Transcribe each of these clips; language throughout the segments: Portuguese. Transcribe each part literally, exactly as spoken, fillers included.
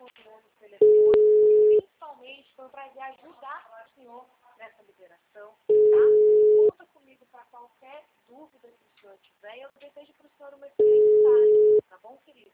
com o nome e telefone, principalmente foi um prazer ajudar o senhor nessa liberação, tá? Conta comigo para qualquer dúvida que o senhor tiver e eu desejo para o senhor uma excelente tarde, tá bom, querido?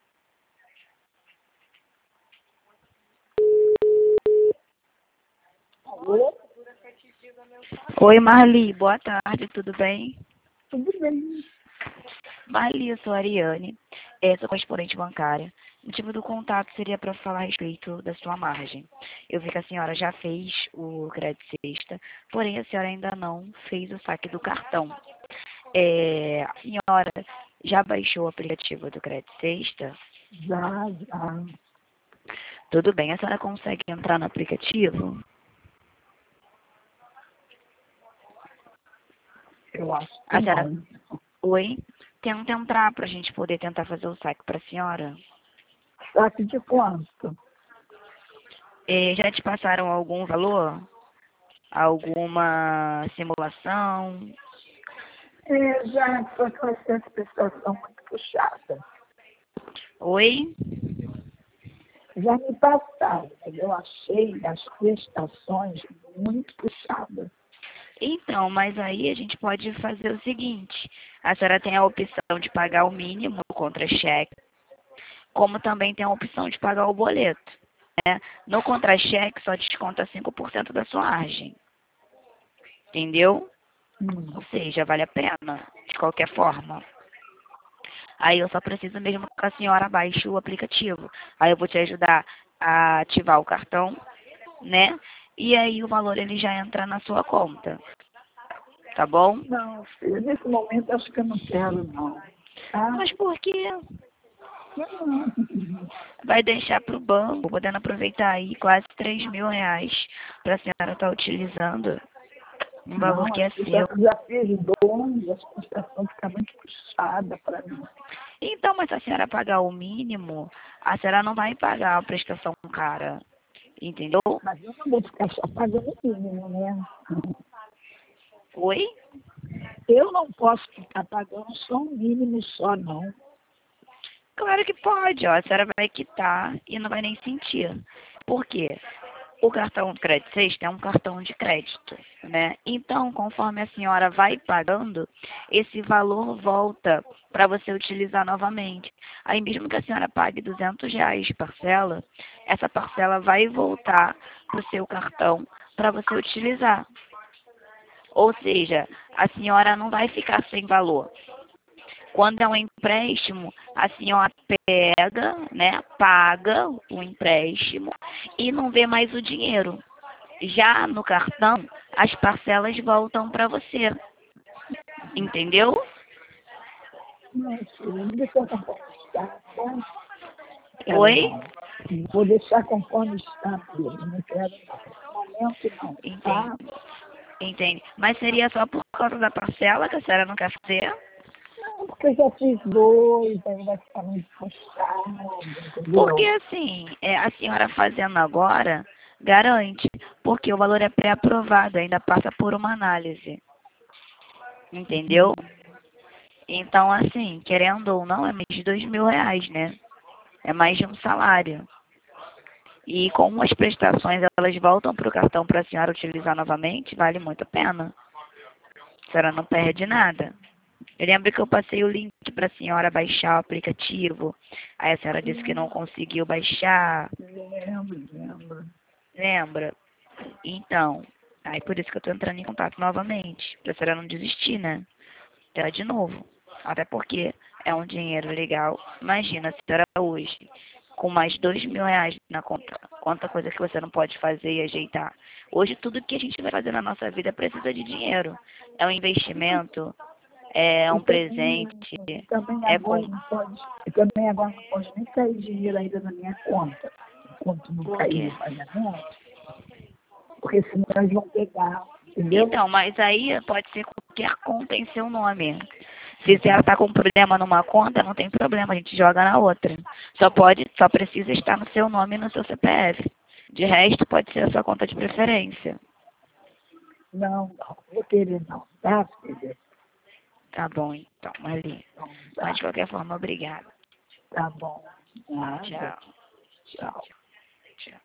Alô? Oi, Marli, boa tarde, tudo bem? Tudo bem. Marli, eu sou a Ariane, é, sou correspondente bancária. O motivo do contato seria para falar a respeito da sua margem. Eu vi que a senhora já fez o crédito sexta, porém a senhora ainda não fez o saque do cartão. É, a senhora já baixou o aplicativo do crédito sexta? Já, já. Tudo bem, a senhora consegue entrar no aplicativo? Eu acho que A senhora... não. Oi? Tenta entrar para a gente poder tentar fazer o saque para a senhora. Saque de quanto? É, já te passaram algum valor? Alguma simulação? É, já foi com essa prestação muito puxada. Oi? Já me passaram, mas eu achei as prestações muito puxadas. Então, mas aí a gente pode fazer o seguinte. A senhora tem a opção de pagar o mínimo contra cheque, como também tem a opção de pagar o boleto. Né? No contra-cheque só desconta cinco por cento da sua margem. Entendeu? Hum. Ou seja, vale a pena, de qualquer forma. Aí eu só preciso mesmo que a senhora baixe o aplicativo. Aí eu vou te ajudar a ativar o cartão, né? E aí o valor ele já entra na sua conta. Tá bom? Não, filha, nesse momento acho que eu não quero, não. Tá? Mas por quê? Não. Vai deixar para o banco, podendo aproveitar aí quase três mil reais para a senhora estar utilizando. Um valor Não, que é eu já, seu. já fiz dois, a prestação fica muito puxada para mim. Então, mas se a senhora pagar o mínimo, a senhora não vai pagar a prestação cara. Entendeu? Mas eu não vou ficar só pagando o mínimo, né? Oi? Eu não posso ficar pagando só um mínimo só, não. Claro que pode, ó. A senhora vai quitar e não vai nem sentir. Por quê? O cartão de crédito sexta é um cartão de crédito, né? Então, conforme a senhora vai pagando, esse valor volta para você utilizar novamente. Aí mesmo que a senhora pague duzentos reais de parcela, essa parcela vai voltar para o seu cartão para você utilizar. Ou seja, a senhora não vai ficar sem valor. Quando é um empréstimo, a senhora pega, né, paga o empréstimo e não vê mais o dinheiro. Já no cartão, as parcelas voltam para você. Entendeu? Não, filha, não deixa conforme está, tá? Quero Oi? não. Vou deixar conforme está, filha. Não quero não. No momento não, tá? Entende. Entende. Mas seria só por causa da parcela que a senhora não quer fazer? Não, porque eu já fiz dois, aí vai ficar muito puxado, entendeu? Porque assim, é, a senhora fazendo agora, garante. Porque o valor é pré-aprovado, ainda passa por uma análise. Entendeu? Então, assim, querendo ou não, é mais de dois mil reais, né? É mais de um salário. E como as prestações elas voltam para o cartão para a senhora utilizar novamente, vale muito a pena. A senhora não perde nada. Eu lembro que eu passei o link para a senhora baixar o aplicativo. Aí a senhora disse que não conseguiu baixar. Lembro, lembro. Lembra? Então, aí por isso que eu estou entrando em contato novamente. Para a senhora não desistir, né? Então, de novo. Até porque é um dinheiro legal. Imagina, se era hoje, com mais dois mil reais na conta, quanta coisa que você não pode fazer e ajeitar. Hoje, tudo que a gente vai fazer na nossa vida precisa de dinheiro. É um investimento, é E um também, presente, e também é agora com... não pode, e também agora não pode nem cair dinheiro ainda na minha conta, enquanto não Por cair quê? o pagamento, porque senão eles vão pegar, entendeu? Então, mas aí pode ser qualquer conta em seu nome. Se ela está com problema numa conta, não tem problema, a gente joga na outra. Só pode, só precisa estar no seu nome e no seu C P F. De resto, pode ser a sua conta de preferência. Não, não, vou querer não, tá, filha? Tá bom, então, Marli. Então, Mas tá, de qualquer forma, obrigada. tá bom. Nada. Tchau. Tchau.